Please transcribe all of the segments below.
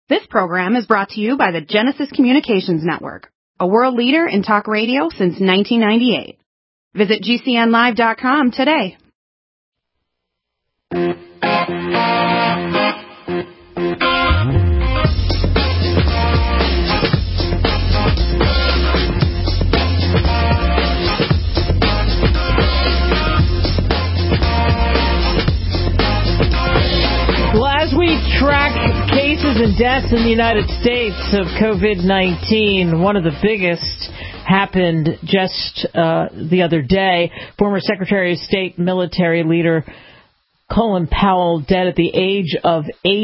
This program is brought to you by the Genesis Communications Network, a world leader in talk radio since 1998. Visit GCNlive.com today. As we track cases and deaths in the United States of COVID-19, one of the biggest happened just the other day. Former Secretary of State military leader Colin Powell, dead at the age of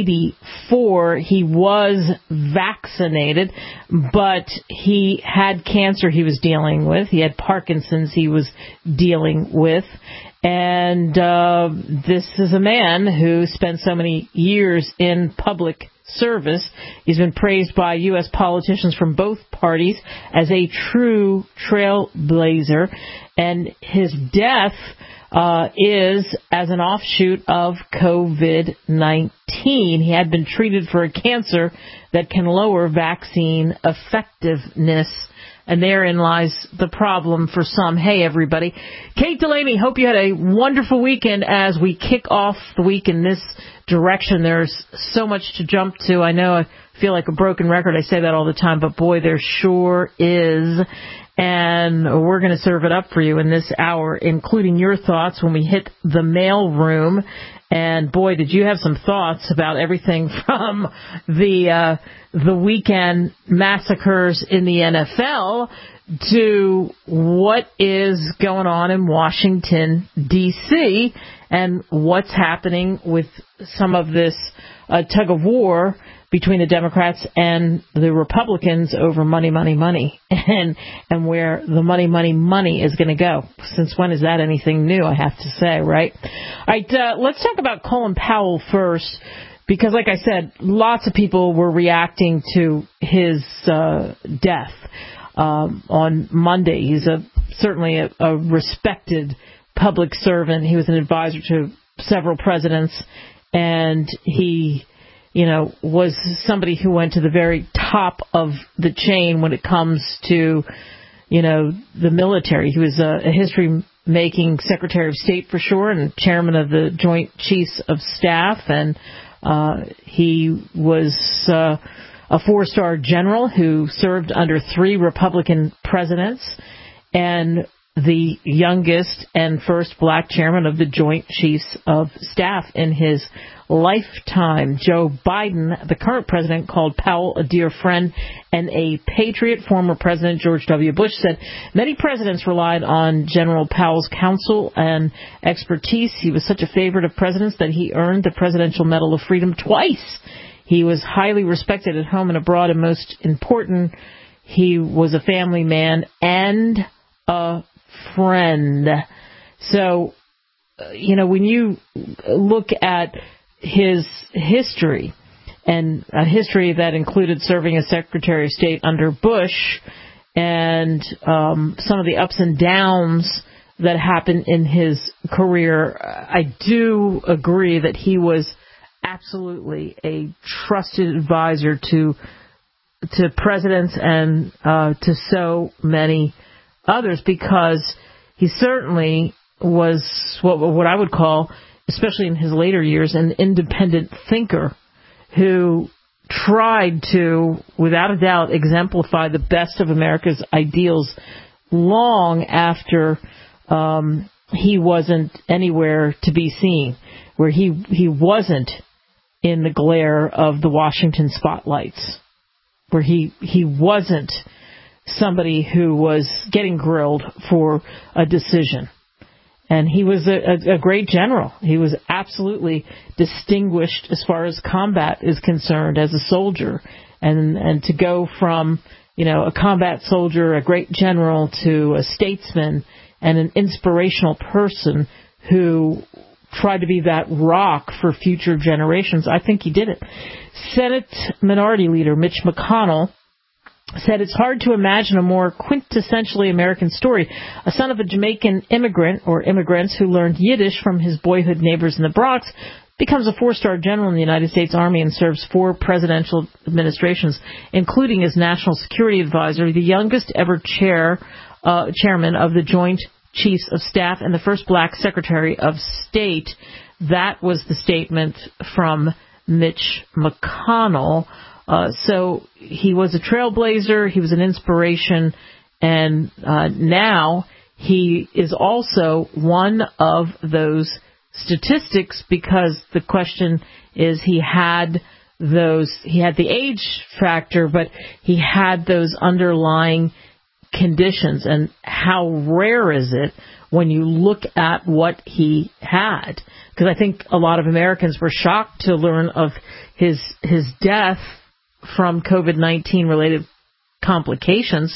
84. He was vaccinated, but he had cancer he was dealing with. He had Parkinson's he was dealing with. And this is a man who spent so many years in public service. He's been praised by U.S. politicians from both parties as a true trailblazer. And his death is as an offshoot of COVID-19. He had been treated for a cancer that can lower vaccine effectiveness. And therein lies the problem for some. Hey, everybody. Kate Delaney, hope you had a wonderful weekend as we kick off the week in this direction. There's so much to jump to. I know I feel like a broken record. I say that all the time, but boy, there sure is. And we're going to serve it up for you in this hour, including your thoughts when we hit the mail room. And boy, did you have some thoughts about everything from the weekend massacres in the NFL to what is going on in Washington, D.C., and what's happening with some of this tug of war between the Democrats and the Republicans over money, and where the money is going to go. Since when is that anything new, I have to say, right? All right, let's talk about Colin Powell first, because like I said, lots of people were reacting to his death on Monday. He's certainly a respected public servant. He was an advisor to several presidents, and he was somebody who went to the very top of the chain when it comes to, the military. He was a history-making Secretary of State for sure and chairman of the Joint Chiefs of Staff. And he was a four-star general who served under 3 Republican presidents and the youngest and first black chairman of the Joint Chiefs of Staff in his lifetime. Joe Biden, the current president, called Powell a dear friend and a patriot. Former President George W. Bush said many presidents relied on General Powell's counsel and expertise. He was such a favorite of presidents that he earned the Presidential Medal of Freedom twice. He was highly respected at home and abroad, and most important, he was a family man and a friend. So, when you look at his history, and a history that included serving as Secretary of State under Bush, and some of the ups and downs that happened in his career, I do agree that he was absolutely a trusted advisor to presidents and to so many others, because he certainly was what I would call, especially in his later years, an independent thinker who tried to, without a doubt, exemplify the best of America's ideals long after he wasn't anywhere to be seen, where he wasn't in the glare of the Washington spotlights, where he wasn't somebody who was getting grilled for a decision. And he was a great general. He was absolutely distinguished as far as combat is concerned as a soldier. And to go from, a combat soldier, a great general, to a statesman and an inspirational person who tried to be that rock for future generations, I think he did it. Senate Minority Leader Mitch McConnell said it's hard to imagine a more quintessentially American story. A son of a Jamaican immigrant or immigrants who learned Yiddish from his boyhood neighbors in the Bronx, becomes a 4-star general in the United States Army and serves 4 presidential administrations, including as National Security Advisor, the youngest ever chairman of the Joint Chiefs of Staff, and the first black Secretary of State. That was the statement from Mitch McConnell. So he was a trailblazer, he was an inspiration, and now he is also one of those statistics, because the question is he had the age factor, but he had those underlying conditions. And how rare is it when you look at what he had? Because I think a lot of Americans were shocked to learn of his death from COVID-19 related complications,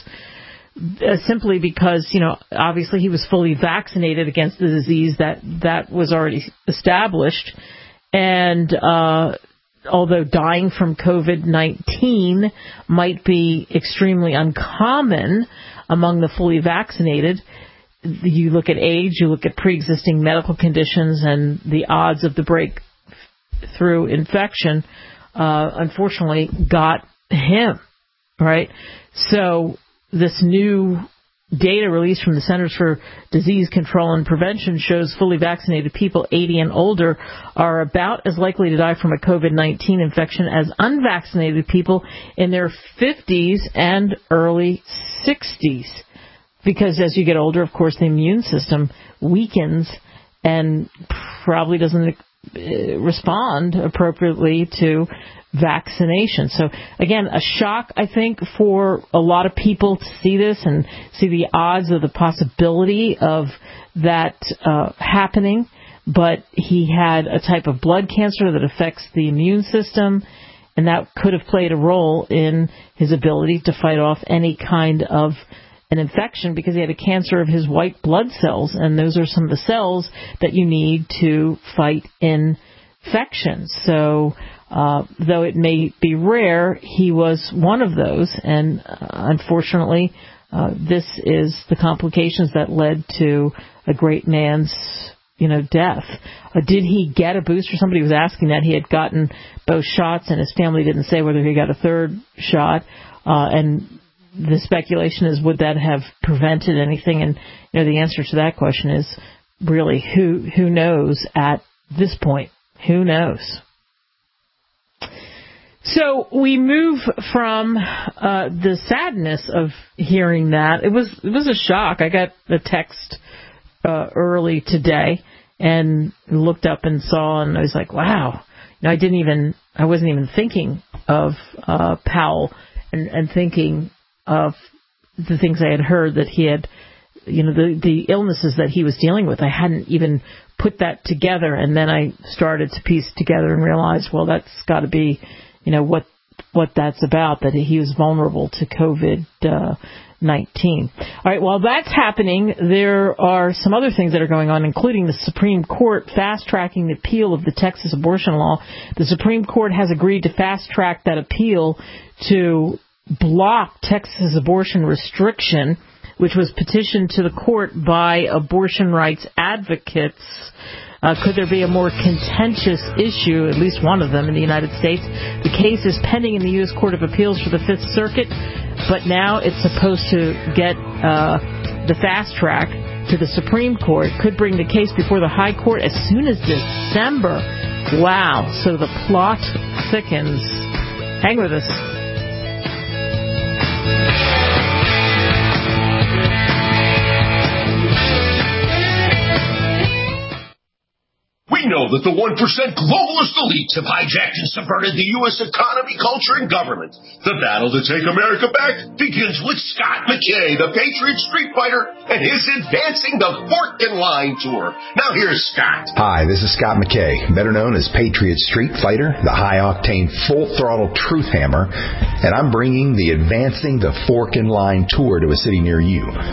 simply because, obviously he was fully vaccinated against the disease that was already established. And although dying from COVID-19 might be extremely uncommon among the fully vaccinated, you look at age, you look at pre-existing medical conditions, and the odds of the breakthrough infection, unfortunately, got him, right? So this new data released from the Centers for Disease Control and Prevention shows fully vaccinated people 80 and older are about as likely to die from a COVID-19 infection as unvaccinated people in their 50s and early 60s. Because as you get older, of course, the immune system weakens and probably doesn't respond appropriately to vaccination. So, again, a shock, I think, for a lot of people to see this and see the odds of the possibility of that happening. But he had a type of blood cancer that affects the immune system, and that could have played a role in his ability to fight off any kind of an infection, because he had a cancer of his white blood cells, and those are some of the cells that you need to fight infections. So though it may be rare, he was one of those, and unfortunately this is the complications that led to a great man's death. Did he get a booster? Somebody was asking that. He had gotten both shots, and his family didn't say whether he got a third shot, and the speculation is, would that have prevented anything? And the answer to that question is really who knows at this point. Who knows? So we move from the sadness of hearing that. It was a shock. I got a text early today and looked up and saw, and I was like, wow. I wasn't even thinking of Powell and thinking of the things I had heard that he had, the illnesses that he was dealing with. I hadn't even put that together, and then I started to piece it together and realized, well, that's got to be, what that's about, that he was vulnerable to COVID-19. All right, while that's happening, there are some other things that are going on, including the Supreme Court fast-tracking the appeal of the Texas abortion law. The Supreme Court has agreed to fast-track that appeal to block Texas abortion restriction, which was petitioned to the court by abortion rights advocates. Could there be a more contentious issue, at least one of them, in the United States? The case is pending in the U.S. Court of Appeals for the Fifth Circuit, but now it's supposed to get the fast track to the Supreme Court. Could bring the case before the High Court as soon as December. Wow. So the plot thickens. Hang with us. We know that the 1% globalist elites have hijacked and subverted the U.S. economy, culture, and government. The battle to take America back begins with Scott McKay, the Patriot Street Fighter, and his Advancing the Fork in Line tour. Now here's Scott. Hi, this is Scott McKay, better known as Patriot Street Fighter, the high-octane, full-throttle truth hammer, and I'm bringing the Advancing the Fork in Line tour to a city near you.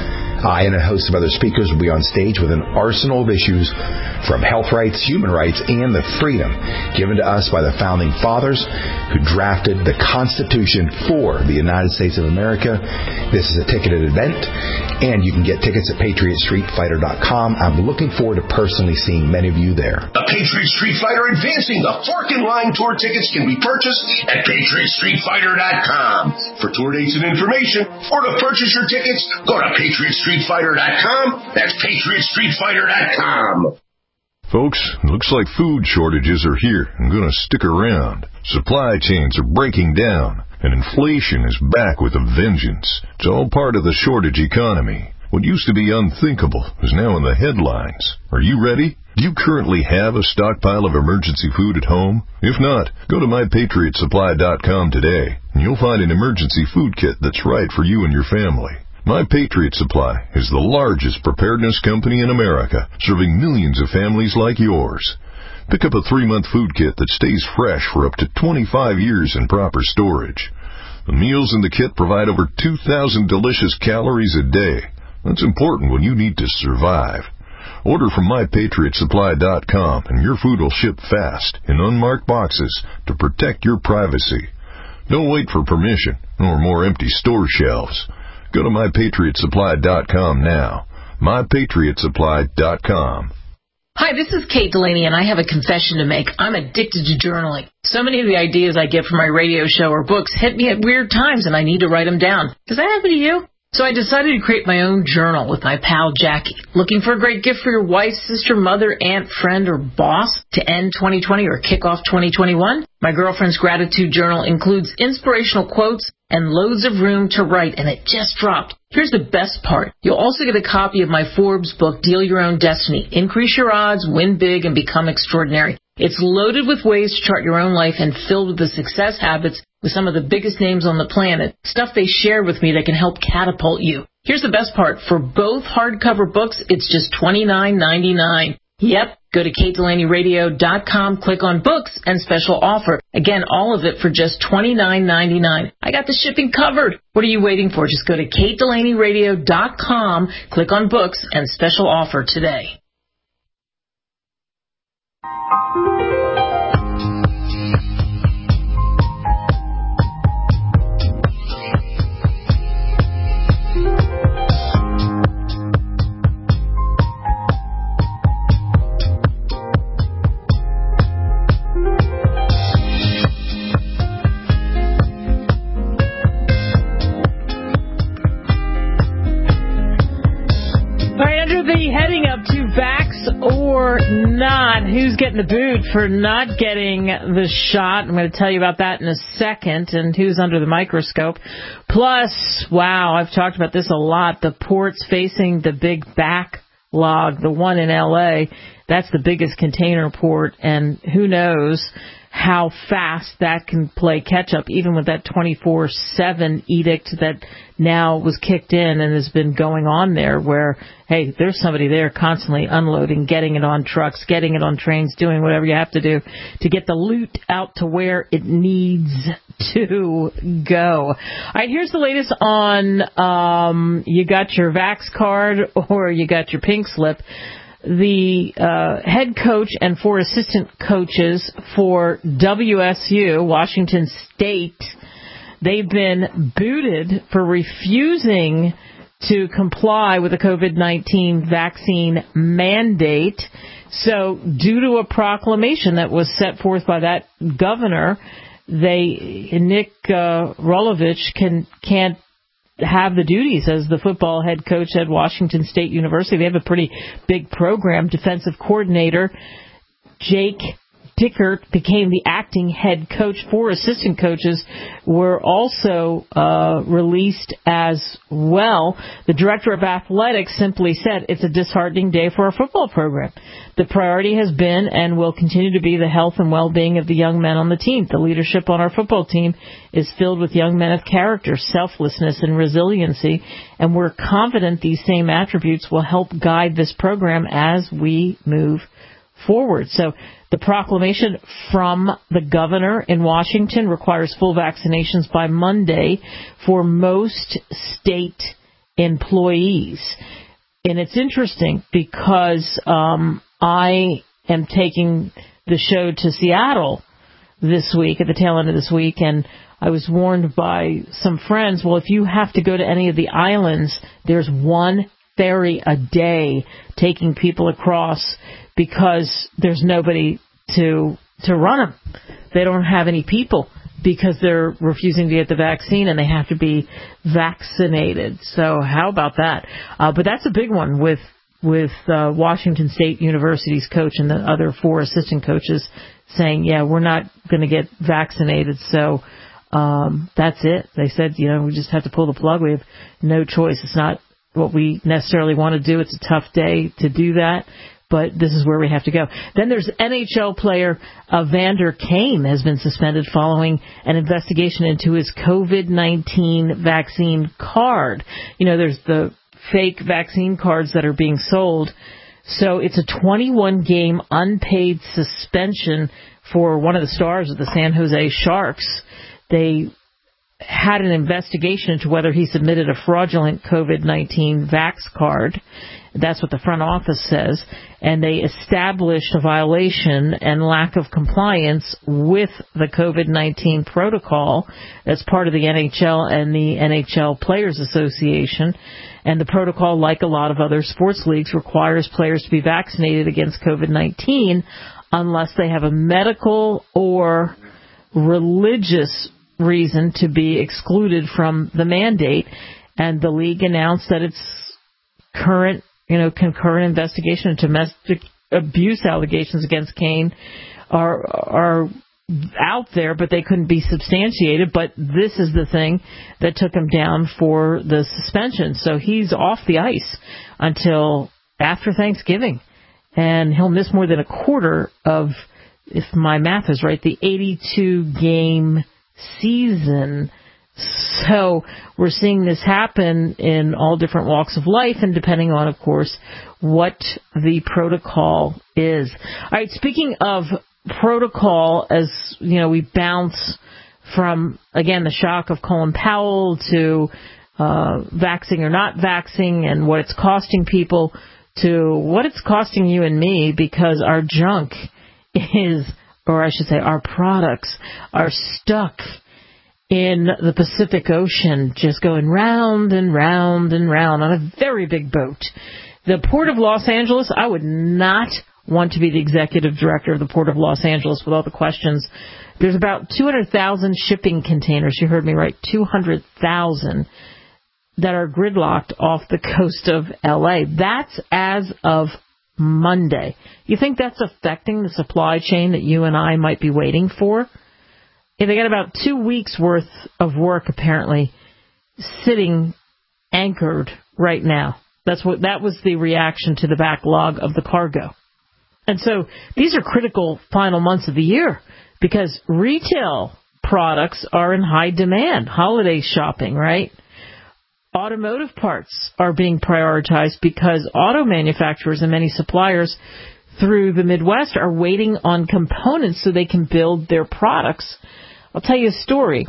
I and a host of other speakers will be on stage with an arsenal of issues from health rights, human rights, and the freedom given to us by the Founding Fathers who drafted the Constitution for the United States of America. This is a ticketed event, and you can get tickets at PatriotStreetFighter.com. I'm looking forward to personally seeing many of you there. The Patriot Street Fighter Advancing the Fork and Line Tour tickets can be purchased at PatriotStreetFighter.com. For tour dates and information, or to purchase your tickets, go to PatriotStreetFighter.com. That's PatriotStreetFighter.com. Folks, looks like food shortages are here and going to stick around. Supply chains are breaking down, and inflation is back with a vengeance. It's all part of the shortage economy. What used to be unthinkable is now in the headlines. Are you ready? Do you currently have a stockpile of emergency food at home? If not, go to MyPatriotSupply.com today, and you'll find an emergency food kit that's right for you and your family. My Patriot Supply is the largest preparedness company in America, serving millions of families like yours. Pick up a 3-month food kit that stays fresh for up to 25 years in proper storage. The meals in the kit provide over 2,000 delicious calories a day. That's important when you need to survive. Order from MyPatriotSupply.com and your food will ship fast in unmarked boxes to protect your privacy. Don't wait for permission or more empty store shelves. Go to MyPatriotSupply.com now. MyPatriotSupply.com. Hi, this is Kate Delaney, and I have a confession to make. I'm addicted to journaling. So many of the ideas I get from my radio show or books hit me at weird times, and I need to write them down. Does that happen to you? So I decided to create my own journal with my pal Jackie. Looking for a great gift for your wife, sister, mother, aunt, friend, or boss to end 2020 or kick off 2021? My girlfriend's gratitude journal includes inspirational quotes and loads of room to write, and it just dropped. Here's the best part. You'll also get a copy of my Forbes book, Deal Your Own Destiny. Increase your odds, win big, and become extraordinary. It's loaded with ways to chart your own life and filled with the success habits with some of the biggest names on the planet, stuff they shared with me that can help catapult you. Here's the best part. For both hardcover books, it's just $29.99. Yep, go to KateDelaneyRadio.com, click on books and special offer. Again, all of it for just $29.99. I got the shipping covered. What are you waiting for? Just go to KateDelaneyRadio.com, click on books and special offer today. Heading up to vax or not, who's getting the boot for not getting the shot? I'm going to tell you about that in a second, and who's under the microscope. Plus, wow, I've talked about this a lot, the ports facing the big backlog, the one in L.A., that's the biggest container port, and who knows how fast that can play catch-up, even with that 24/7 edict that now was kicked in and has been going on there where, hey, there's somebody there constantly unloading, getting it on trucks, getting it on trains, doing whatever you have to do to get the loot out to where it needs to go. All right, here's the latest on you got your Vax card or you got your pink slip. The head coach and 4 assistant coaches for WSU, Washington State, they've been booted for refusing to comply with the COVID-19 vaccine mandate. So due to a proclamation that was set forth by that governor, Nick Rolovich can't have the duties as the football head coach at Washington State University. They have a pretty big program. Defensive coordinator Jake Dickert became the acting head coach. 4 assistant coaches were also released as well. The director of athletics simply said, it's a disheartening day for our football program. The priority has been and will continue to be the health and well-being of the young men on the team. The leadership on our football team is filled with young men of character, selflessness, and resiliency, and we're confident these same attributes will help guide this program as we move forward. So the proclamation from the governor in Washington requires full vaccinations by Monday for most state employees. And it's interesting because I am taking the show to Seattle this week, at the tail end of this week, and I was warned by some friends, well, if you have to go to any of the islands, there's one ferry a day taking people across because there's nobody to run them. They don't have any people because they're refusing to get the vaccine and they have to be vaccinated. So how about that? But that's a big one with Washington State University's coach and the other 4 assistant coaches saying, yeah, we're not going to get vaccinated. So that's it. They said, we just have to pull the plug. We have no choice. It's not what we necessarily want to do. It's a tough day to do that, but this is where we have to go. Then there's NHL player Evander Kane has been suspended following an investigation into his COVID-19 vaccine card. There's the fake vaccine cards that are being sold. So it's a 21-game unpaid suspension for one of the stars of the San Jose Sharks. They had an investigation into whether he submitted a fraudulent COVID-19 vax card. That's what the front office says. And they established a violation and lack of compliance with the COVID-19 protocol as part of the NHL and the NHL Players Association. And the protocol, like a lot of other sports leagues, requires players to be vaccinated against COVID-19 unless they have a medical or religious reason to be excluded from the mandate. And the league announced that its concurrent investigation into domestic abuse allegations against Kane are out there, but they couldn't be substantiated. But this is the thing that took him down for the suspension. So he's off the ice until after Thanksgiving. And he'll miss more than a quarter of, if my math is right, the 82-game season. So we're seeing this happen in all different walks of life, and depending on, of course, what the protocol is. All right, speaking of protocol, as we bounce from, again, the shock of Colin Powell to vaxxing or not vaxxing and what it's costing people to what it's costing you and me, because our junk is, or I should say our products are stuck in the Pacific Ocean, just going round and round and round on a very big boat. The Port of Los Angeles, I would not want to be the executive director of the Port of Los Angeles with all the questions. There's about 200,000 shipping containers, you heard me right, 200,000, that are gridlocked off the coast of L.A. That's as of Monday. You think that's affecting the supply chain that you and I might be waiting for? Yeah, they got about 2 weeks worth of work apparently sitting anchored right now. That was the reaction to the backlog of the cargo. And so these are critical final months of the year because retail products are in high demand. Holiday shopping, right? Automotive parts are being prioritized because auto manufacturers and many suppliers through the Midwest are waiting on components so they can build their products. I'll tell you a story.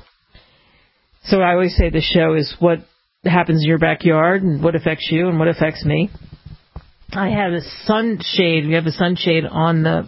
So I always say the show is what happens in your backyard and what affects you and what affects me. I have a sunshade. We have a sunshade on the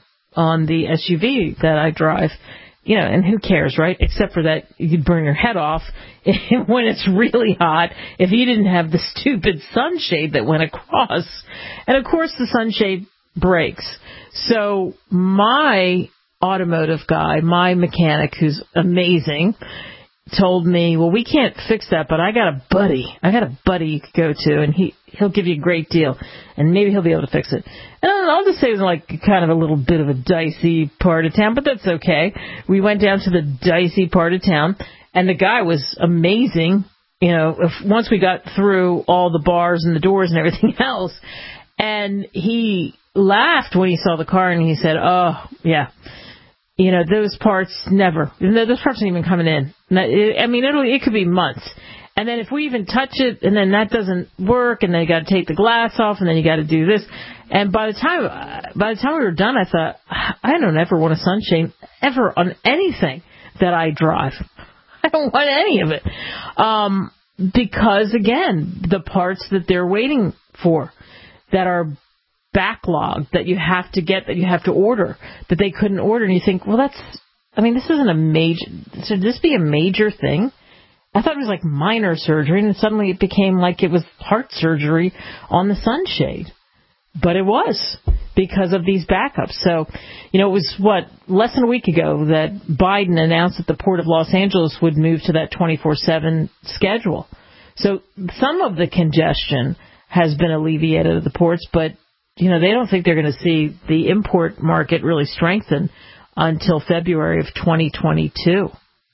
SUV that I drive. And who cares, right? Except for that you'd burn your head off when it's really hot if you didn't have the stupid sunshade that went across. And, of course, the sunshade breaks. So my automotive guy, my mechanic, who's amazing, told me, well, we can't fix that, but I got a buddy you could go to, and he'll give you a great deal, and maybe he'll be able to fix it. And I'll just say it was like kind of a little bit of a dicey part of town, but that's okay. We went down to the dicey part of town, and the guy was amazing, once we got through all the bars and the doors and everything else, and he laughed when he saw the car, and he said, oh, yeah. Those parts never. Those parts aren't even coming in. It could be months. And then if we even touch it, and then that doesn't work, and then you got to take the glass off, and then you got to do this. And by the time we were done, I thought, I don't ever want a sunshade ever on anything that I drive. I don't want any of it. Because, again, the parts that they're waiting for that are backlogged, that you have to get, that you have to order, that they couldn't order. And you think, well, this isn't a major, should this be a major thing? I thought it was like minor surgery, and suddenly it became like it was heart surgery on the sunshade. But it was because of these backups. So, it was, less than a week ago that Biden announced that the Port of Los Angeles would move to that 24/7 schedule. So some of the congestion has been alleviated at the ports, but, they don't think they're going to see the import market really strengthen until February of 2022.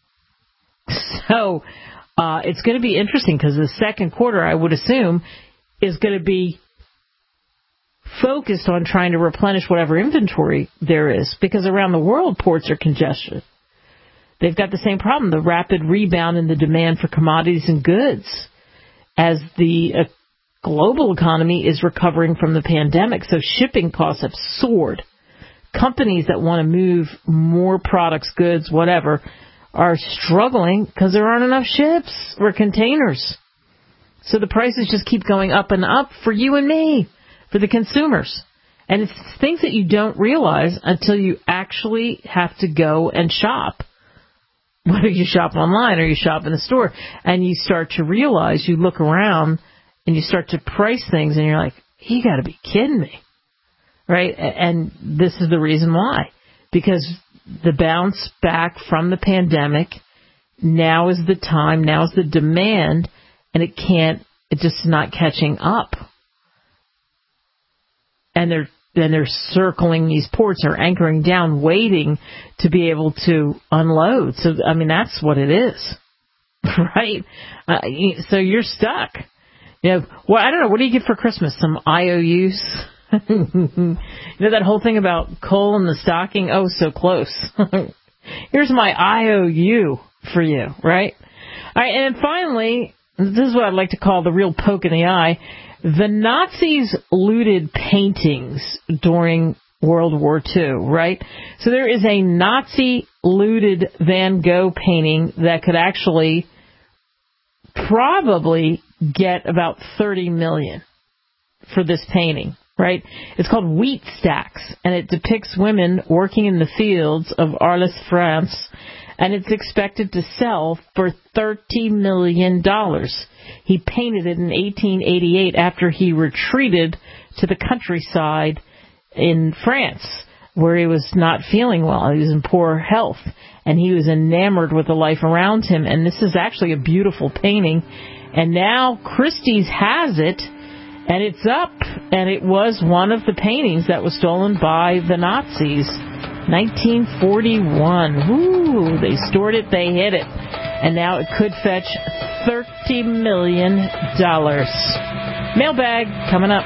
So it's going to be interesting because the second quarter, I would assume, is going to be focused on trying to replenish whatever inventory there is, because around the world, ports are congested. They've got the same problem, the rapid rebound in the demand for commodities and goods as the global economy is recovering from the pandemic. So shipping costs have soared. Companies that want to move more products, goods, whatever, are struggling because there aren't enough ships or containers. So the prices just keep going up and up for you and me, for the consumers. And it's things that you don't realize until you actually have to go and shop. Whether you shop online or you shop in the store, and you start to realize, you look around and you start to price things and you're like, you got to be kidding me. Right? And this is the reason why. Because the bounce back from the pandemic, now is the time, now is the demand, and it's just not catching up. And they're circling these ports, or anchoring down, waiting to be able to unload. So, that's what it is, right? So you're stuck. I don't know. What do you get for Christmas? Some IOUs? That whole thing about coal in the stocking? Oh, so close. Here's my IOU for you, right? All right, and then finally, this is what I'd like to call the real poke in the eye. The Nazis looted paintings during World War II, right? So there is a Nazi looted Van Gogh painting that could actually probably get about $30 million for this painting, right? It's called Wheat Stacks, and it depicts women working in the fields of Arles, France, and it's expected to sell for $30 million. He painted it in 1888 after he retreated to the countryside in France, where he was not feeling well. He was in poor health, and he was enamored with the life around him. And this is actually a beautiful painting. And now Christie's has it, and it's up. And it was one of the paintings that was stolen by the Nazis. 1941. Woo! They stored it, they hid it. And now it could fetch $30 million. Mailbag coming up.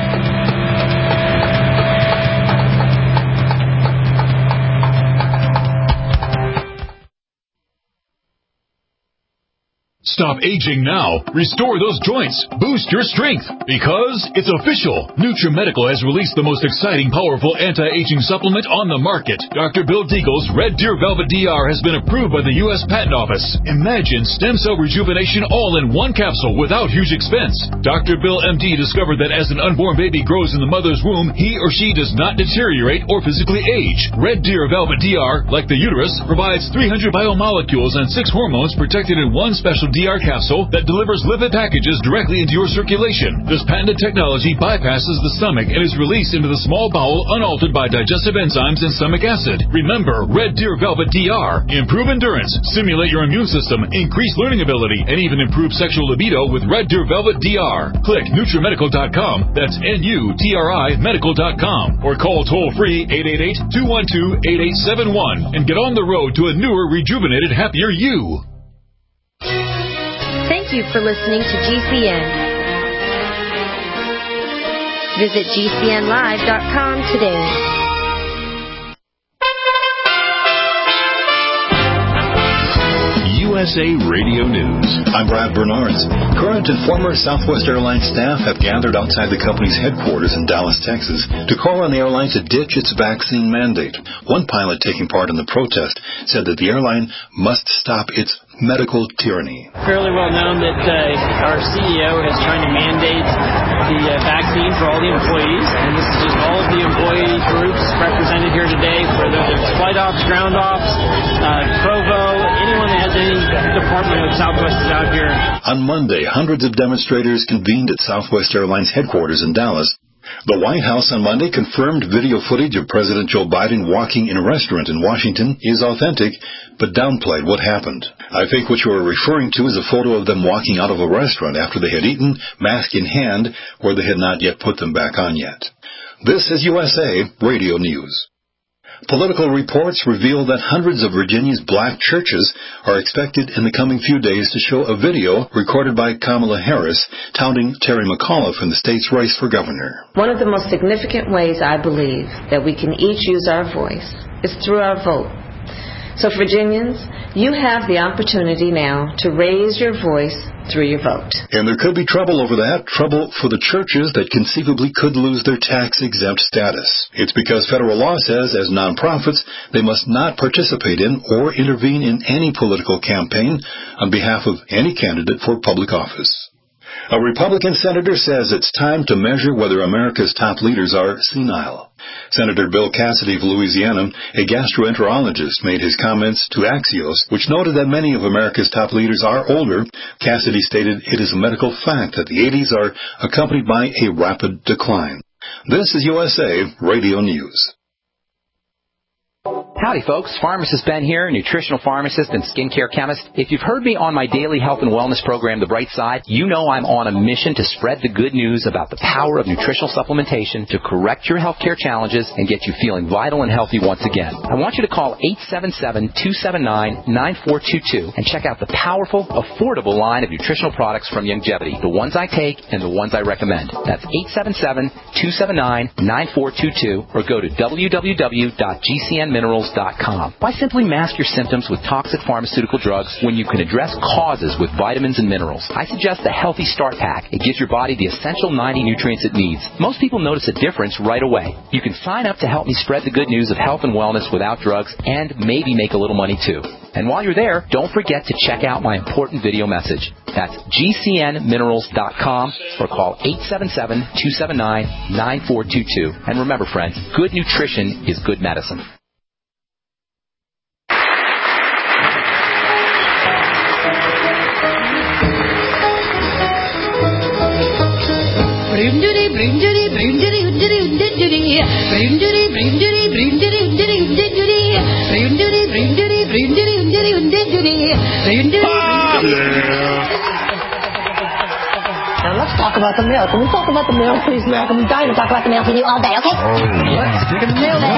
Stop aging now. Restore those joints. Boost your strength. Because it's official. NutriMedical has released the most exciting, powerful anti-aging supplement on the market. Dr. Bill Deagle's Red Deer Velvet DR has been approved by the U.S. Patent Office. Imagine stem cell rejuvenation all in one capsule without huge expense. Dr. Bill MD discovered that as an unborn baby grows in the mother's womb, he or she does not deteriorate or physically age. Red Deer Velvet DR, like the uterus, provides 300 biomolecules and 6 hormones protected in one special DR capsule that delivers lipid packages directly into your circulation. This patented technology bypasses the stomach and is released into the small bowel unaltered by digestive enzymes and stomach acid. Remember, Red Deer Velvet DR. Improve endurance, stimulate your immune system, increase learning ability, and even improve sexual libido with Red Deer Velvet DR. Click NutriMedical.com, that's NUTRI Medical.com, or call toll-free 888-212-8871 and get on the road to a newer, rejuvenated, happier you. Thank you for listening to GCN. Visit GCNlive.com today. USA Radio News. I'm Brad Bernards. Current and former Southwest Airlines staff have gathered outside the company's headquarters in Dallas, Texas, to call on the airline to ditch its vaccine mandate. One pilot taking part in the protest said that the airline must stop its medical tyranny. Fairly well known that our CEO is trying to mandate the vaccine for all the employees, and this is just all of the employee groups represented here today, whether it's flight ops, ground ops, Provo, anyone that has any department of Southwest is out here. On Monday, hundreds of demonstrators convened at Southwest Airlines headquarters in Dallas. The White House on Monday confirmed video footage of President Joe Biden walking in a restaurant in Washington is authentic, but downplayed what happened. I think what you are referring to is a photo of them walking out of a restaurant after they had eaten, mask in hand, where they had not yet put them back on yet. This is USA Radio News. Political reports reveal that hundreds of Virginia's black churches are expected in the coming few days to show a video recorded by Kamala Harris touting Terry McAuliffe in the state's race for governor. One of the most significant ways I believe that we can each use our voice is through our vote. So Virginians, you have the opportunity now to raise your voice through your vote. And there could be trouble over that, trouble for the churches that conceivably could lose their tax-exempt status. It's because federal law says, as nonprofits, they must not participate in or intervene in any political campaign on behalf of any candidate for public office. A Republican senator says it's time to measure whether America's top leaders are senile. Senator Bill Cassidy of Louisiana, a gastroenterologist, made his comments to Axios, which noted that many of America's top leaders are older. Cassidy stated it is a medical fact that the 80s are accompanied by a rapid decline. This is USA Radio News. Howdy, folks. Pharmacist Ben here, nutritional pharmacist and skincare chemist. If you've heard me on my daily health and wellness program, The Bright Side, you know I'm on a mission to spread the good news about the power of nutritional supplementation to correct your healthcare challenges and get you feeling vital and healthy once again. I want you to call 877-279-9422 and check out the powerful, affordable line of nutritional products from Youngevity, the ones I take and the ones I recommend. That's 877-279-9422 or go to www.gcnminerals.com. Why simply mask your symptoms with toxic pharmaceutical drugs when you can address causes with vitamins and minerals? I suggest the Healthy Start Pack. It gives your body the essential 90 nutrients it needs. Most people notice a difference right away. You can sign up to help me spread the good news of health and wellness without drugs and maybe make a little money too. And while you're there, don't forget to check out my important video message. That's gcnminerals.com or call 877-279-9422. And remember, friends, good nutrition is good medicine. Now let's talk about the mail. Can we talk about the mail, please, America? I'm dying to talk about the mail for you all day, okay? Oh, let's dig in the mail.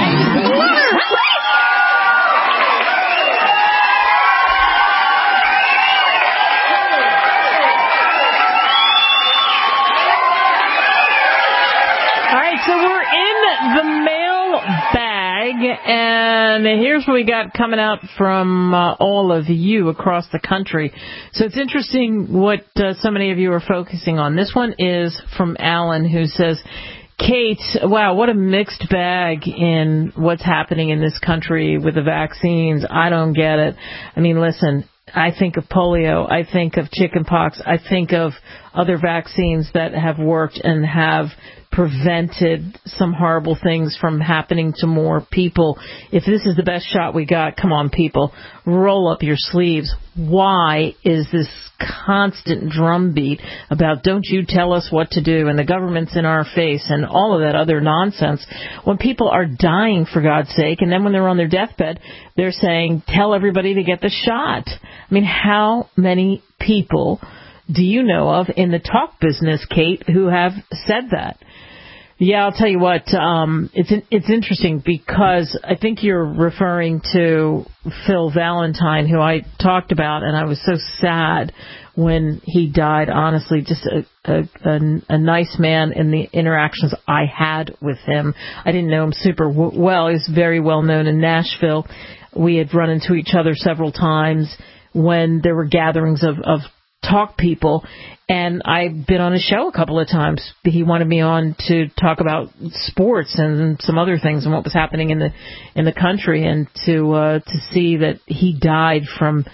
So we're in the mail bag, and here's what we got coming out from all of you across the country. So it's interesting what so many of you are focusing on. This one is from Alan, who says, Kate, wow, what a mixed bag in what's happening in this country with the vaccines. I don't get it. I mean, listen, I think of polio, I think of chickenpox, I think of other vaccines that have worked and have prevented some horrible things from happening to more people. If this is the best shot we got, come on, people, roll up your sleeves. Why is this constant drumbeat about don't you tell us what to do and the government's in our face and all of that other nonsense when people are dying, for God's sake, and then when they're on their deathbed, they're saying, tell everybody to get the shot. I mean, how many people do you know of in the talk business, Kate, who have said that? Yeah, I'll tell you what, it's interesting because I think you're referring to Phil Valentine, who I talked about, and I was so sad when he died, honestly, just a nice man in the interactions I had with him. I didn't know him super well. He was very well known in Nashville. We had run into each other several times when there were gatherings of talk people, and I've been on his show a couple of times. He wanted me on to talk about sports and some other things and what was happening in the country, and to see that he died from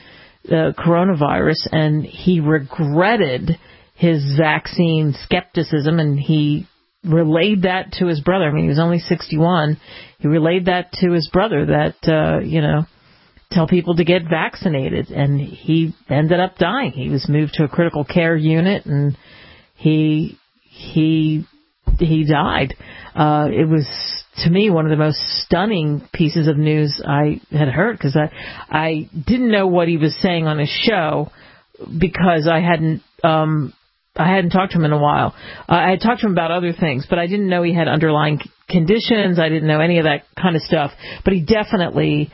coronavirus, and he regretted his vaccine skepticism, and he relayed that to his brother. I mean, he was only 61. He relayed that to his brother that, tell people to get vaccinated, and he ended up dying. He was moved to a critical care unit, and he died. It was, to me, one of the most stunning pieces of news I had heard, because I didn't know what he was saying on his show, because I hadn't talked to him in a while. I had talked to him about other things, but I didn't know he had underlying conditions. I didn't know any of that kind of stuff. But he definitely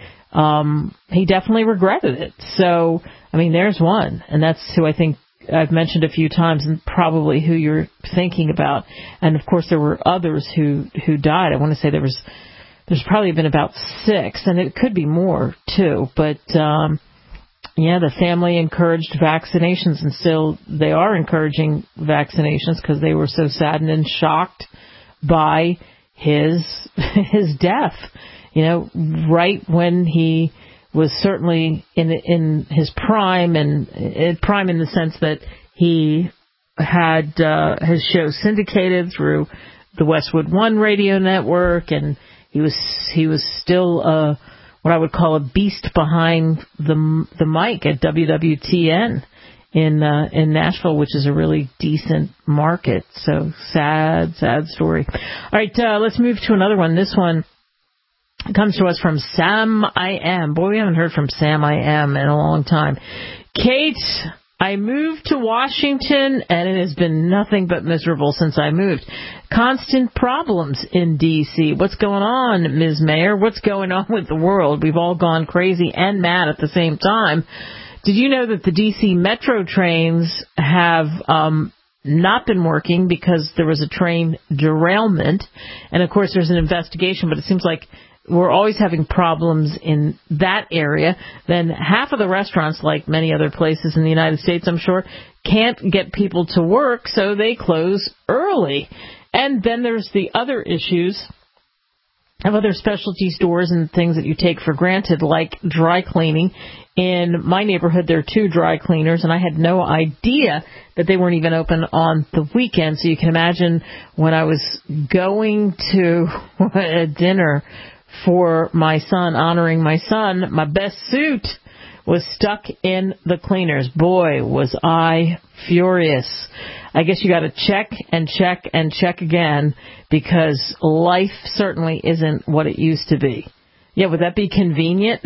regretted it. So, I mean, there's one, and that's who I think I've mentioned a few times, and probably who you're thinking about. And of course, there were others who died. I want to say there's probably been about 6, and it could be more too. But the family encouraged vaccinations, and still they are encouraging vaccinations because they were so saddened and shocked by his death. Right when he was certainly in his prime, and prime in the sense that he had his show syndicated through the Westwood One radio network, and he was still what I would call a beast behind the mic at WWTN in Nashville, which is a really decent market. So sad story. All right, let's move to another one. This one comes to us from Sam I Am. Boy, we haven't heard from Sam I Am in a long time. Kate, I moved to Washington, and it has been nothing but miserable since I moved. Constant problems in D.C. What's going on, Ms. Mayor? What's going on with the world? We've all gone crazy and mad at the same time. Did you know that the D.C. Metro trains have not been working because there was a train derailment? And, of course, there's an investigation, but it seems like we're always having problems in that area. Then half of the restaurants, like many other places in the United States, I'm sure, can't get people to work, so they close early. And then there's the other issues of other specialty stores and things that you take for granted, like dry cleaning. In my neighborhood, there are 2 dry cleaners, and I had no idea that they weren't even open on the weekend. So you can imagine when I was going to a dinner for my son, honoring my son, my best suit was stuck in the cleaners. Boy, was I furious. I guess you got to check and check and check again, because life certainly isn't what it used to be. Yeah, would that be convenient?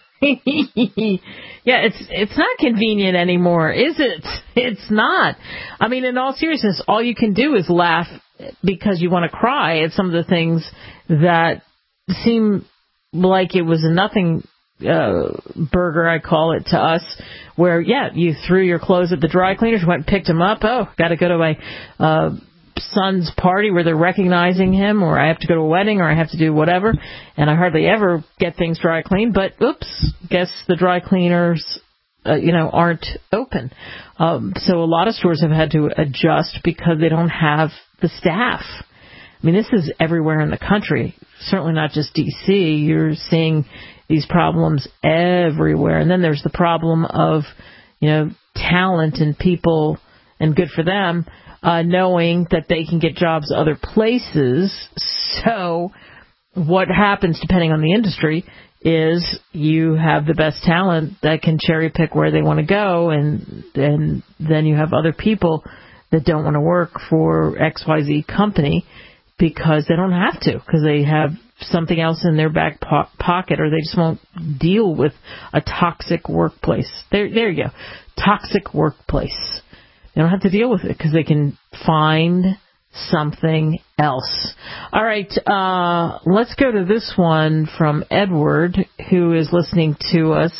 Yeah, it's not convenient anymore, is it? It's not. I mean, in all seriousness, all you can do is laugh because you want to cry at some of the things that seem like it was a nothing burger, I call it, to us, where, you threw your clothes at the dry cleaners, went and picked them up. Oh, got to go to my son's party where they're recognizing him, or I have to go to a wedding, or I have to do whatever, and I hardly ever get things dry cleaned, but oops, guess the dry cleaners aren't open. So a lot of stores have had to adjust because they don't have the staff. I mean, this is everywhere in the country, certainly not just D.C. You're seeing these problems everywhere. And then there's the problem of, talent and people, and good for them, knowing that they can get jobs other places. So what happens, depending on the industry, is you have the best talent that can cherry pick where they want to go, and then you have other people that don't want to work for XYZ company because they don't have to, because they have something else in their back pocket, or they just won't deal with a toxic workplace. There you go. Toxic workplace. They don't have to deal with it because they can find something else. All right, let's go to this one from Edward, who is listening to us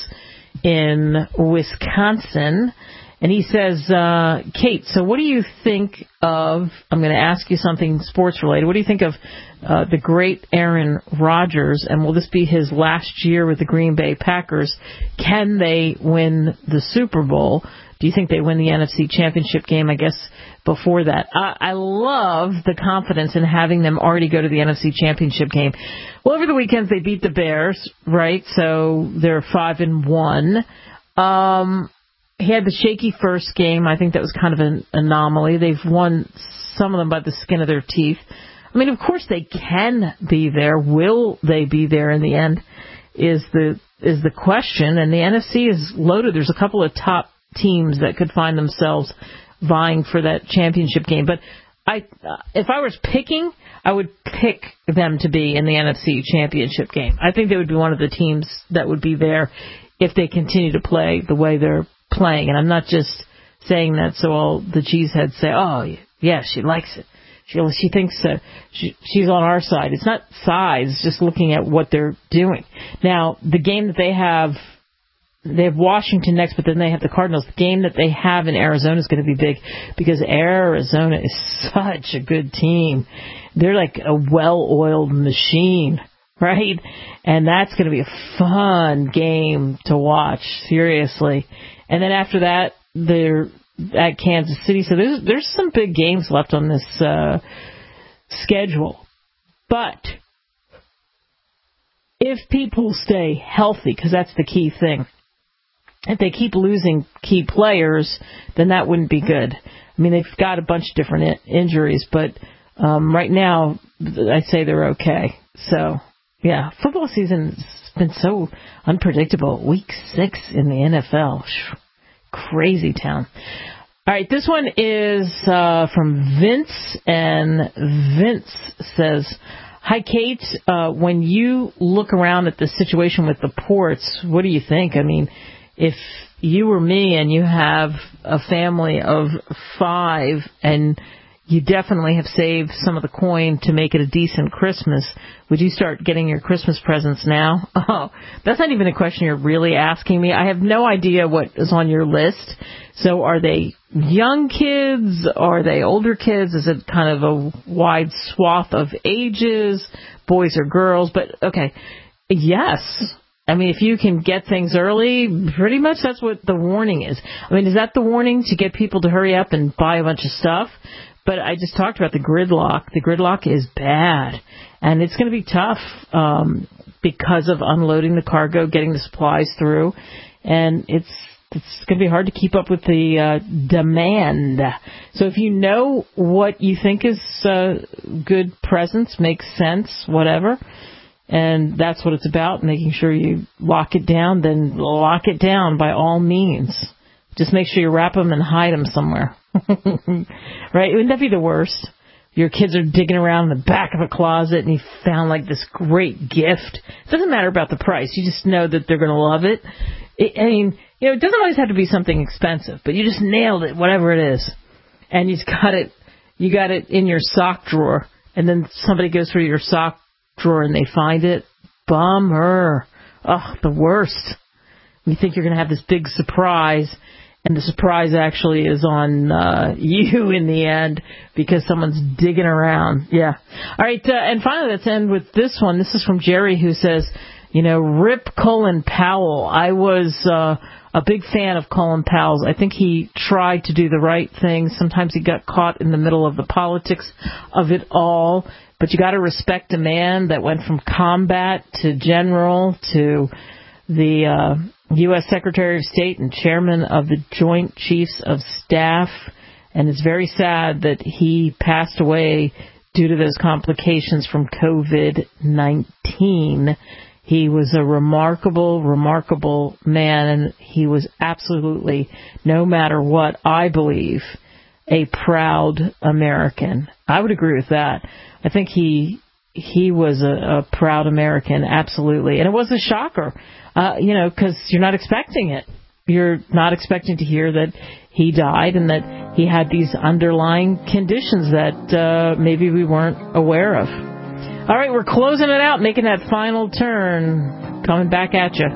in Wisconsin. And he says, Kate, so what do you think of, I'm going to ask you something sports related. What do you think of the great Aaron Rodgers, and will this be his last year with the Green Bay Packers? Can they win the Super Bowl? Do you think they win the NFC Championship game, I guess, before that? I love the confidence in having them already go to the NFC Championship game. Well, over the weekend, they beat the Bears, right? So they're 5-1. He had the shaky first game. I think that was kind of an anomaly. They've won some of them by the skin of their teeth. I mean, of course they can be there. Will they be there in the end is the question. And the NFC is loaded. There's a couple of top teams that could find themselves vying for that championship game. But if I was picking, I would pick them to be in the NFC championship game. I think they would be one of the teams that would be there if they continue to play the way they're playing. And I'm not just saying that so all the cheeseheads say, oh, yeah, she likes it. She thinks she's on our side. It's not size, it's just looking at what they're doing. Now, the game that they have Washington next, but then they have the Cardinals. The game that they have in Arizona is going to be big because Arizona is such a good team. They're like a well-oiled machine, right? And that's going to be a fun game to watch, seriously. And then after that, they're at Kansas City. So there's some big games left on this schedule. But if people stay healthy, because that's the key thing, if they keep losing key players, then that wouldn't be good. I mean, they've got a bunch of different injuries, but right now, I'd say they're okay. So, yeah, football season's been so unpredictable. Week 6 in the NFL. Crazy town. All right, this one is from Vince, and Vince says, hi, Kate. When you look around at the situation with the ports, what do you think? I mean, if you were me and you have a family of 5 and you definitely have saved some of the coin to make it a decent Christmas, would you start getting your Christmas presents now? Oh, that's not even a question you're really asking me. I have no idea what is on your list. So are they young kids? Are they older kids? Is it kind of a wide swath of ages, boys or girls? But, okay, yes. I mean, if you can get things early, pretty much that's what the warning is. I mean, is that the warning to get people to hurry up and buy a bunch of stuff? But I just talked about the gridlock. The gridlock is bad, and it's going to be tough because of unloading the cargo, getting the supplies through, and it's going to be hard to keep up with the demand. So if you know what you think is good presents, makes sense, whatever, and that's what it's about, making sure you lock it down, then lock it down by all means. Just make sure you wrap them and hide them somewhere. Right? Wouldn't that be the worst? Your kids are digging around in the back of a closet and you found like this great gift. It doesn't matter about the price. You just know that they're going to love it. I mean, it doesn't always have to be something expensive, but you just nailed it, whatever it is. And you got it in your sock drawer, and then somebody goes through your sock drawer and they find it. Bummer. Oh, the worst. You think you're going to have this big surprise, and the surprise actually is on you in the end because someone's digging around. Yeah. All right, and finally, let's end with this one. This is from Jerry, who says, rip Colin Powell. I was a big fan of Colin Powell's. I think he tried to do the right thing. Sometimes he got caught in the middle of the politics of it all. But you got to respect a man that went from combat to general to the U.S. Secretary of State and chairman of the Joint Chiefs of Staff. And it's very sad that he passed away due to those complications from COVID-19. He was a remarkable, remarkable man, and he was absolutely, no matter what, I believe, a proud American. I would agree with that. I think he was a proud American, absolutely. And it was a shocker, because you're not expecting it. You're not expecting to hear that he died and that he had these underlying conditions that maybe we weren't aware of. All right, we're closing it out, making that final turn. Coming back at you.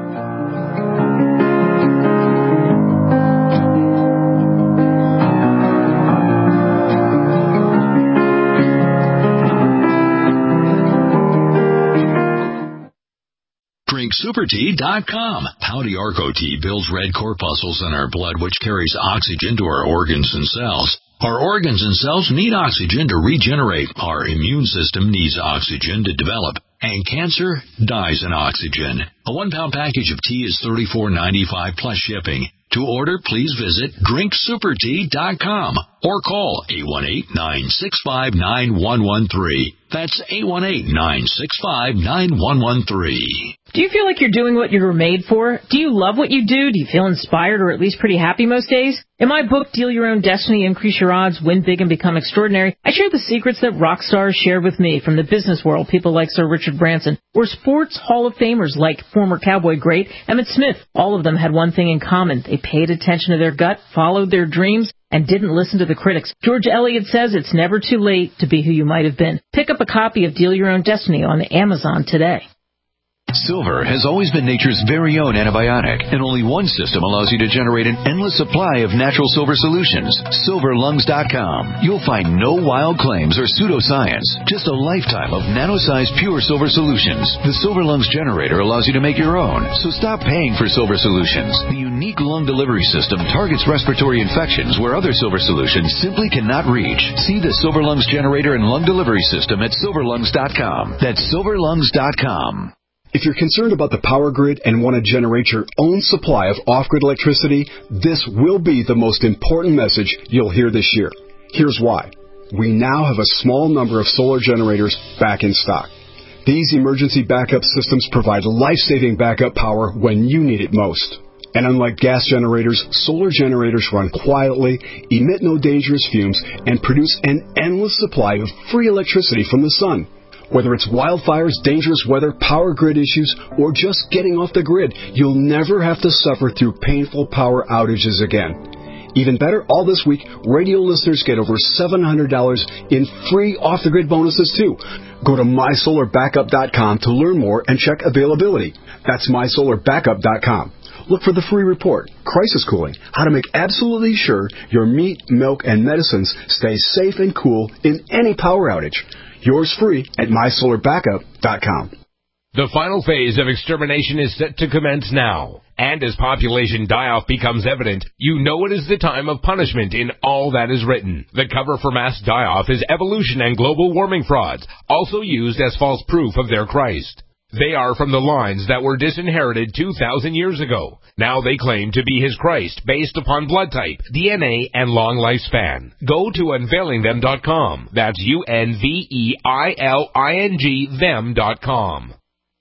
DrinkSuperTea.com. Howdy Arco Tea builds red corpuscles in our blood, which carries oxygen to our organs and cells. Our organs and cells need oxygen to regenerate. Our immune system needs oxygen to develop. And cancer dies in oxygen. A 1-pound package of tea is $34.95 plus shipping. To order, please visit drinksupertea.com or call 818-965-9113. That's 818-965-9113. Do you feel like you're doing what you were made for? Do you love what you do? Do you feel inspired or at least pretty happy most days? In my book, Deal Your Own Destiny, Increase Your Odds, Win Big and Become Extraordinary, I share the secrets that rock stars shared with me from the business world, people like Sir Richard Branson, or sports Hall of Famers like former Cowboy great Emmitt Smith. All of them had one thing in common. They paid attention to their gut, followed their dreams, and didn't listen to the critics. George Eliot says it's never too late to be who you might have been. Pick up a copy of Deal Your Own Destiny on Amazon today. Silver has always been nature's very own antibiotic, and only one system allows you to generate an endless supply of natural silver solutions. SilverLungs.com. You'll find no wild claims or pseudoscience, just a lifetime of nano-sized pure silver solutions. The Silver Lungs generator allows you to make your own, so stop paying for silver solutions. The unique lung delivery system targets respiratory infections where other silver solutions simply cannot reach. See the Silver Lungs generator and lung delivery system at SilverLungs.com. That's SilverLungs.com. If you're concerned about the power grid and want to generate your own supply of off-grid electricity, this will be the most important message you'll hear this year. Here's why. We now have a small number of solar generators back in stock. These emergency backup systems provide life-saving backup power when you need it most. And unlike gas generators, solar generators run quietly, emit no dangerous fumes, and produce an endless supply of free electricity from the sun. Whether it's wildfires, dangerous weather, power grid issues, or just getting off the grid, you'll never have to suffer through painful power outages again. Even better, all this week, radio listeners get over $700 in free off-the-grid bonuses, too. Go to MySolarBackup.com to learn more and check availability. That's MySolarBackup.com. Look for the free report, Crisis Cooling, how to make absolutely sure your meat, milk, and medicines stay safe and cool in any power outage. Yours free at MySolarBackup.com. The final phase of extermination is set to commence now. And as population die-off becomes evident, you know it is the time of punishment in all that is written. The cover for mass die-off is evolution and global warming frauds, also used as false proof of their Christ. They are from the lines that were disinherited 2,000 years ago. Now they claim to be his Christ based upon blood type, DNA, and long lifespan. Go to unveilingthem.com. That's UNVEILING them.com.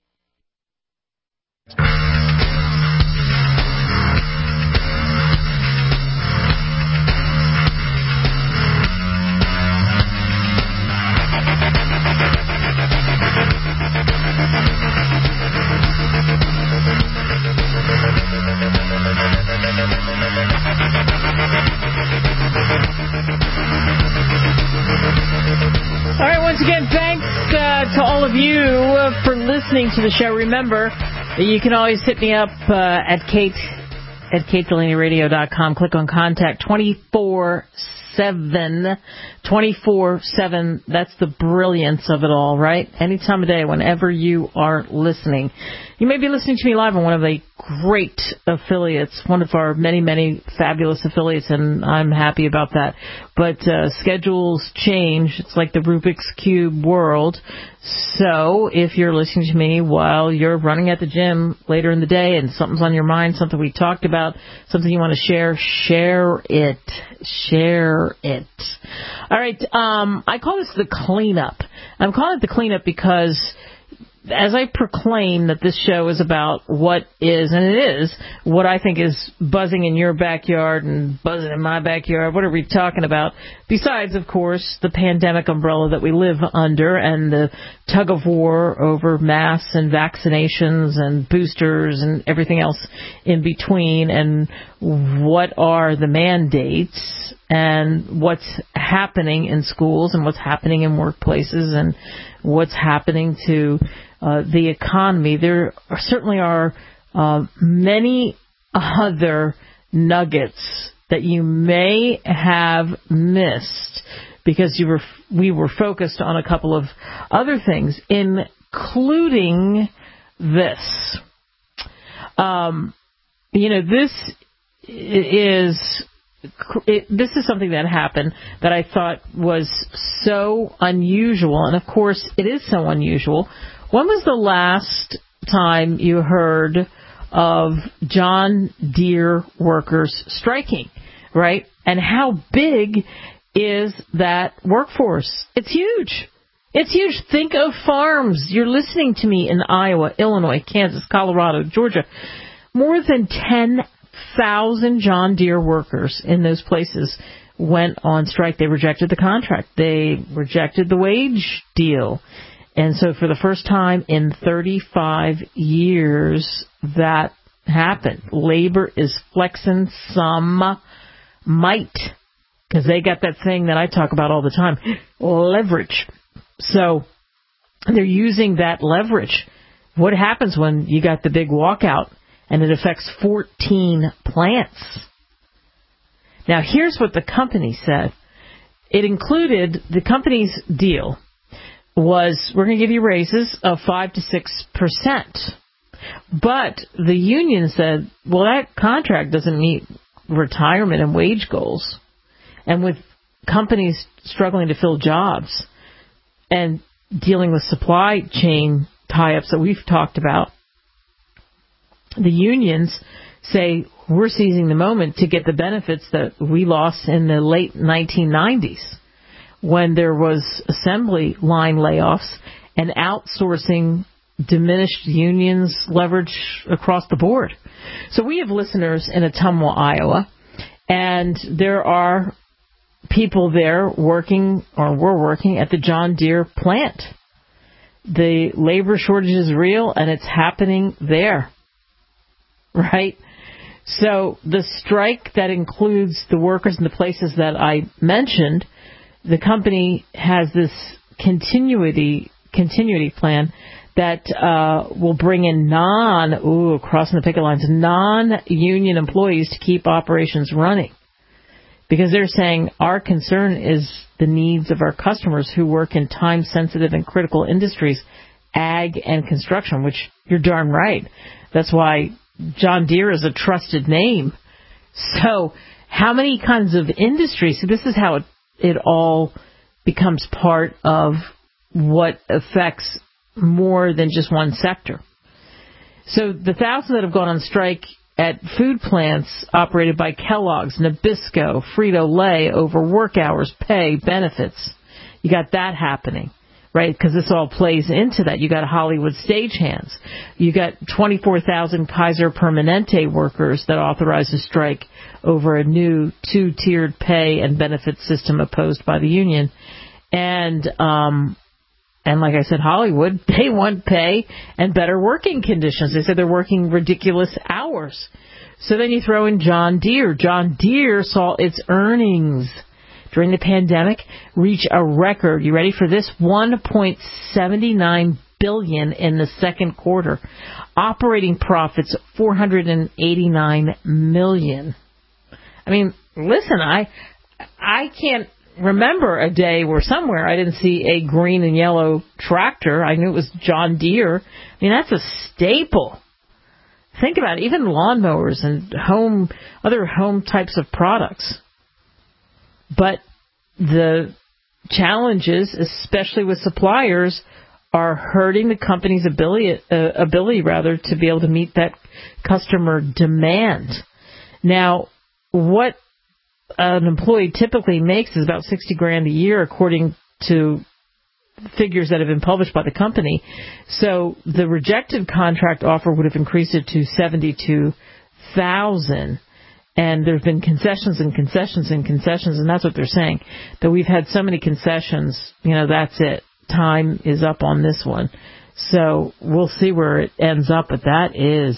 All right, once again, thanks to all of you for listening to the show. Remember, you can always hit me up at KateDelaneyRadio.com. Click on Contact 24/7. 24/7. That's the brilliance of it all, right? Any time of day, whenever you are listening. You may be listening to me live on one of the great affiliates, one of our many, many fabulous affiliates, and I'm happy about that. But schedules change. It's like the Rubik's Cube world. So if you're listening to me while you're running at the gym later in the day and something's on your mind, something we talked about, something you want to share, share it. Share it. All right. I call this the cleanup. I'm calling it the cleanup because as I proclaim that this show is about what is, and it is, what I think is buzzing in your backyard and buzzing in my backyard, what are we talking about? Besides, of course, the pandemic umbrella that we live under and the tug of war over masks and vaccinations and boosters and everything else in between, and what are the mandates and what's happening in schools and what's happening in workplaces and what's happening to the economy. There certainly are many other nuggets that you may have missed because we were focused on a couple of other things, including this. This is this is something that happened that I thought was so unusual, and of course it is so unusual. When was the last time you heard of John Deere workers striking, right? And how big is that workforce? It's huge. It's huge. Think of farms. You're listening to me in Iowa, Illinois, Kansas, Colorado, Georgia. More than 10,000 John Deere workers in those places went on strike. They rejected the contract. They rejected the wage deal. And so for the first time in 35 years, that happened. Labor is flexing some might, because they got that thing that I talk about all the time, leverage. So they're using that leverage. What happens when you got the big walkout and it affects 14 plants? Now, here's what the company said. It included, the company's deal was, we're going to give you raises of 5 to 6%. But the union said, well, that contract doesn't meet retirement and wage goals. And with companies struggling to fill jobs and dealing with supply chain tie-ups that we've talked about, the unions say we're seizing the moment to get the benefits that we lost in the late 1990s when there was assembly line layoffs and outsourcing diminished unions leverage across the board. So we have listeners in Ottumwa, Iowa, and there are people there working, or were working, at the John Deere plant. The labor shortage is real, and it's happening there, right? So the strike that includes the workers in the places that I mentioned, the company has this continuity plan that will bring in crossing the picket lines, non-union employees to keep operations running. Because they're saying our concern is the needs of our customers who work in time-sensitive and critical industries, ag and construction, which you're darn right. That's why John Deere is a trusted name. So how many kinds of industries? So this is how it all becomes part of what affects more than just one sector. So the thousands that have gone on strike at food plants operated by Kellogg's, Nabisco, Frito-Lay over work hours, pay, benefits. You got that happening, right? Because this all plays into that. You got Hollywood stagehands. You got 24,000 Kaiser Permanente workers that authorized a strike over a new two-tiered pay and benefit system opposed by the union. And like I said, Hollywood, they want pay and better working conditions. They said they're working ridiculous hours. So then you throw in John Deere. John Deere saw its earnings during the pandemic reach a record. You ready for this? $1.79 billion in the second quarter. Operating profits, $489 million. I mean, listen, I can't remember a day where somewhere I didn't see a green and yellow tractor. I knew it was John Deere. I mean, that's a staple. Think about it. Even lawnmowers and other home types of products. But the challenges, especially with suppliers, are hurting the company's ability to be able to meet that customer demand. Now, what an employee typically makes is about $60,000 a year, according to figures that have been published by the company. So the rejected contract offer would have increased it to $72,000. And there's been concessions, and that's what they're saying. That we've had so many concessions, that's it. Time is up on this one. So we'll see where it ends up, but that is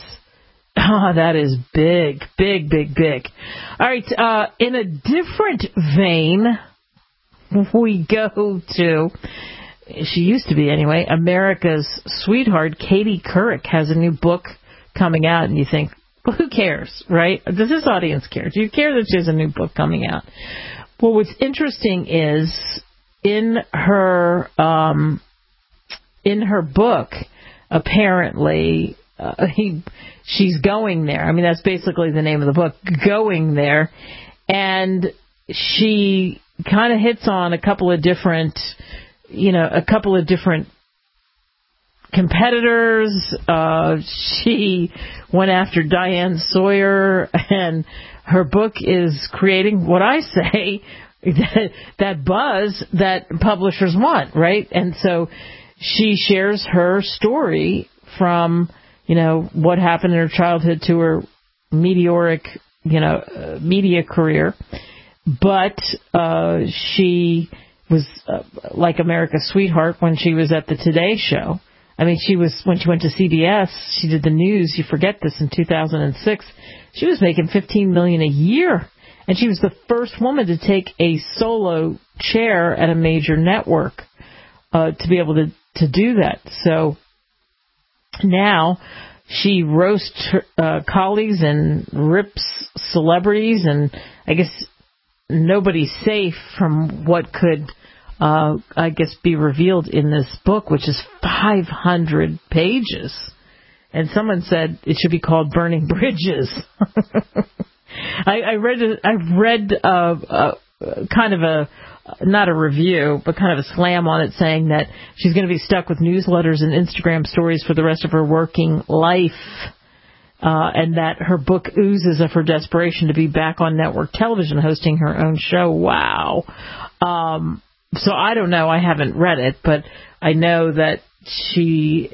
big, big, big, big. All right, in a different vein, we go to, she used to be anyway, America's sweetheart, Katie Couric, has a new book coming out, and you think, well, who cares, right? Does this audience care? Do you care that she has a new book coming out? Well, what's interesting is in her book, apparently, she's going there. I mean, that's basically the name of the book, Going There. And she kind of hits on a couple of different competitors. She went after Diane Sawyer, and her book is creating what I say, that buzz that publishers want, right? And so she shares her story from, what happened in her childhood to her meteoric, media career. But she was like America's sweetheart when she was at the Today Show. I mean, when she went to CBS, she did the news. You forget this, in 2006. She was making $15 million a year, and she was the first woman to take a solo chair at a major network to be able to do that. So now she roasts her colleagues and rips celebrities, and I guess nobody's safe from what could be revealed in this book, which is 500 pages. And someone said it should be called Burning Bridges. I read kind of not a review, but kind of a slam on it, saying that she's going to be stuck with newsletters and Instagram stories for the rest of her working life. And that her book oozes of her desperation to be back on network television hosting her own show. Wow. So I don't know. I haven't read it, but I know that she,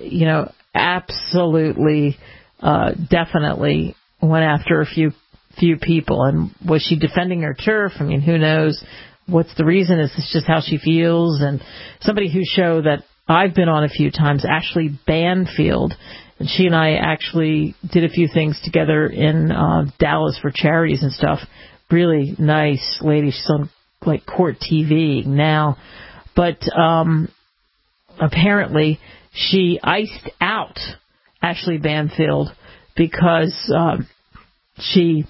absolutely, definitely went after a few people. And was she defending her turf? I mean, who knows? What's the reason? Is this just how she feels? And somebody whose show that I've been on a few times, Ashley Banfield, and she and I actually did a few things together in Dallas for charities and stuff. Really nice lady. She's on like Court TV now. But apparently she iced out Ashley Banfield because she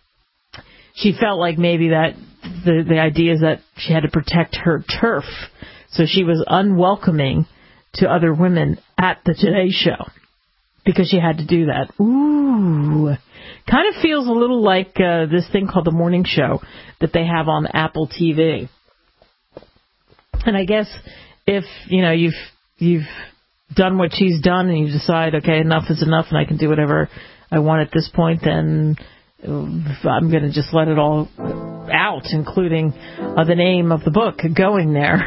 felt like maybe that the idea is that she had to protect her turf. So she was unwelcoming to other women at the Today Show because she had to do that. Ooh. Kind of feels a little like this thing called The Morning Show that they have on Apple TV. And I guess if, you've done what she's done and you decide, okay, enough is enough and I can do whatever I want at this point, then I'm going to just let it all out, including the name of the book going there.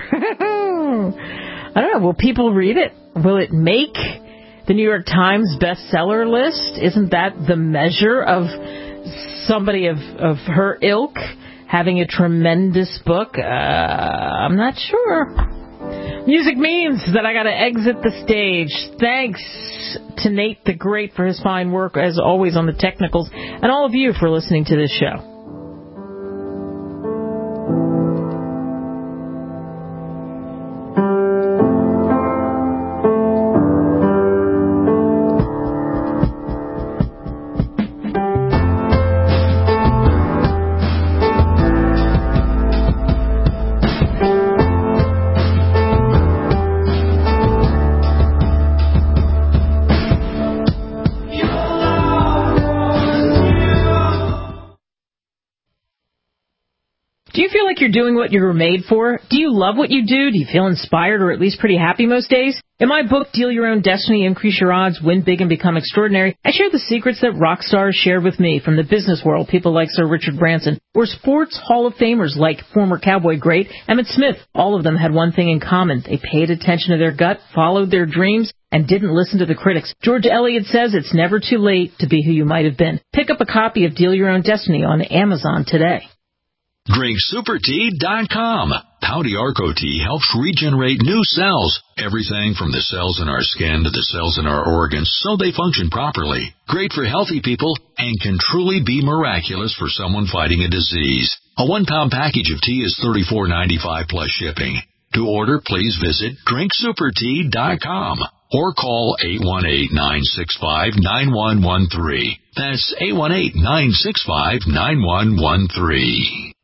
I don't know. Will people read it? Will it make the New York Times bestseller list? Isn't that the measure of somebody of her ilk having a tremendous book? I'm not sure. Music means that I got to exit the stage. Thanks to Nate the Great for his fine work, as always, on the technicals, and all of you for listening to this show. You're doing what you were made for? Do you love what you do? Do you feel inspired or at least pretty happy most days? In my book, Deal Your Own Destiny, Increase Your Odds, Win Big and Become Extraordinary, I share the secrets that rock stars shared with me from the business world, people like Sir Richard Branson, or sports Hall of Famers like former Cowboy great Emmitt Smith. All of them had one thing in common. They paid attention to their gut, followed their dreams, and didn't listen to the critics. George Eliot says it's never too late to be who you might have been. Pick up a copy of Deal Your Own Destiny on Amazon today. DrinkSuperTea.com. Pouty Arco Tea helps regenerate new cells. Everything from the cells in our skin to the cells in our organs so they function properly. Great for healthy people and can truly be miraculous for someone fighting a disease. A 1-pound package of tea is $34.95 plus shipping. To order, please visit DrinkSuperTea.com or call 818-965-9113. That's 818-965-9113.